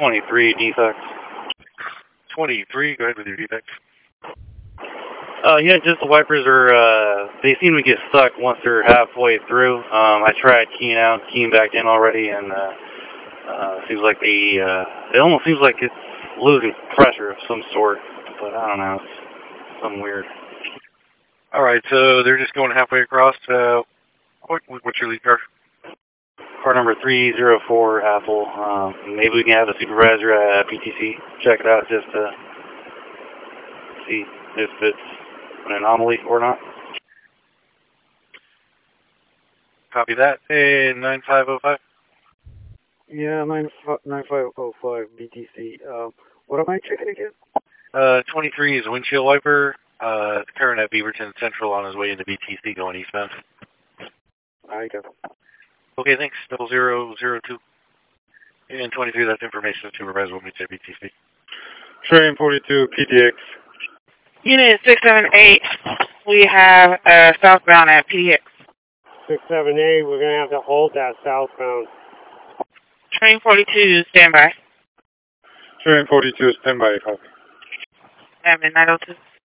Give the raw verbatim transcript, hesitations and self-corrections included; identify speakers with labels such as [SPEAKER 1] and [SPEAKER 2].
[SPEAKER 1] twenty-three, defects.
[SPEAKER 2] twenty-three, go ahead with your defect.
[SPEAKER 1] Uh, yeah, just the wipers are, uh, they seem to get stuck once they're halfway through. Um, I tried keying out, keying back in already, and, uh, uh, seems like the, uh, it almost seems like it's losing pressure of some sort, but I don't know, it's something weird.
[SPEAKER 2] Alright, so they're just going halfway across, uh, what, what's your lead car?
[SPEAKER 1] Car number three zero four, Apple. Um, maybe we can have the supervisor at P T C check it out just to see if it's an anomaly or not.
[SPEAKER 2] Copy that. And nine five oh five?
[SPEAKER 3] Yeah, nine five oh five B T C. Uh, what am I checking again?
[SPEAKER 2] Uh, twenty-three is a windshield wiper. Uh, current at Beaverton Central on his way into B T C going eastbound.
[SPEAKER 3] I got it.
[SPEAKER 2] Okay, thanks. Double zero zero two. And twenty-three, that's information the supervisor will meet at B T C.
[SPEAKER 3] Train forty-two, P T X.
[SPEAKER 4] Unit six seven eight, we have uh, southbound at P D X.
[SPEAKER 3] six seven eight, we're going to have to hold that southbound.
[SPEAKER 4] Train forty-two, standby.
[SPEAKER 3] Train forty-two, standby.
[SPEAKER 4] At midnight oh two.